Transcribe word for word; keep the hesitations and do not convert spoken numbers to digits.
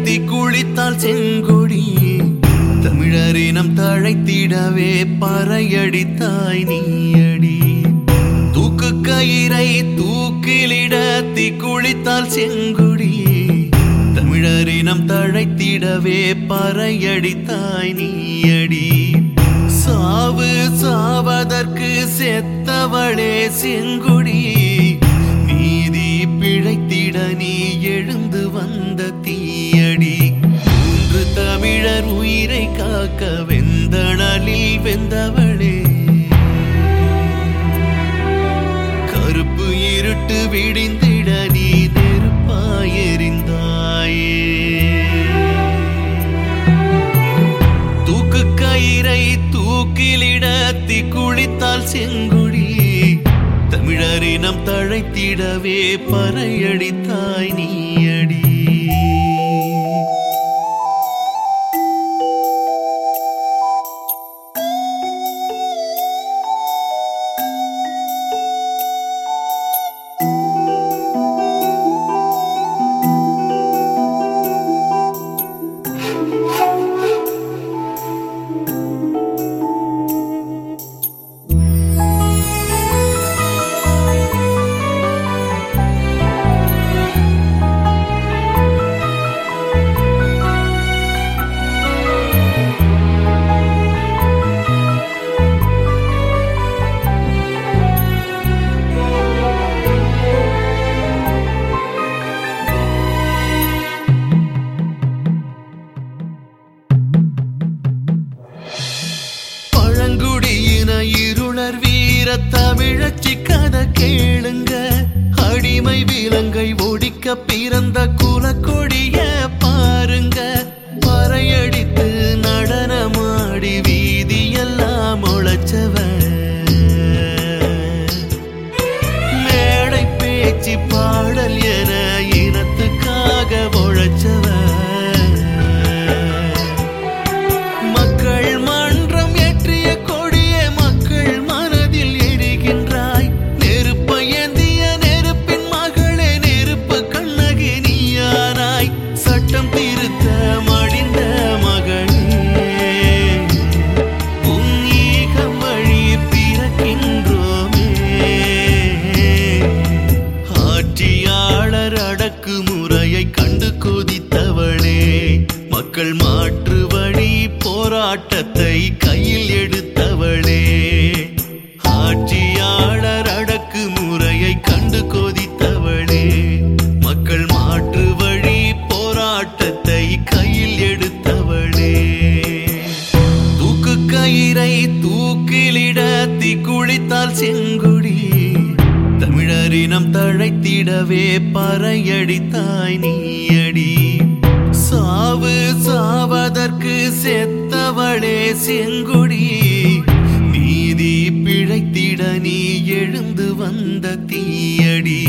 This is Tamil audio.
குளித்தால் செங்கொடி தமிழரினம் தழைத்திடவே பறையடித்தாய் நீயடி. தூக்கு கயிறை தூக்கிலிட குளித்தால் செங்கொடி தமிழரினம் தழைத்திடவே பறையடித்தாய் நீயடி. சாவு சாவதற்கு செத்தவளே செங்கொடி நீதி பிழைத்திட நீ எழுந்து வந்த தீயடி. மூன்று தமிழர் உயிரை காக்க வெந்தணலில் வெந்தவளே கருப்பு இருட்டு விடிந்திட நீ நெருப்பாயெறிந்தாயே. தூக்கு கயிறை தூக்கிலிட குளித்தால் செங்கொடி தமிழரினம் தழைத்திடவே பறையடித்தாய் நீயடி. இருளர் வீர தமிழச்சி கதை கேளுங்க. அடிமை விலங்கை ஒடிக்க பிறந்த குலக்கொடிய பாருங்க. பறையடித்து நடனமாடி வீதியெல்லாம் உழைச்சவ மேடை பேச்சு பாடல் என இனத்துக்காக உழைச்சவ. மக்கள் மாற்று வழி போராட்டத்தை கையில் எடுத்தவளே. ஆட்சியாளர் அடக்கு முறையை கண்டு கொதித்தவளே. மக்கள் மாற்று வழி போராட்டத்தை கையில் எடுத்தவளே. தூக்கு கயிறை தூக்கிலிட குளித்தால் செங்கொடி தமிழரினம் தழைத்திடவே பறையடித்தாய் நீயடி. சாவு சாவதற்கு செத்தவளே செங்கொடி நீதி பிழைத்திட நீ எழுந்து வந்த தீயடி.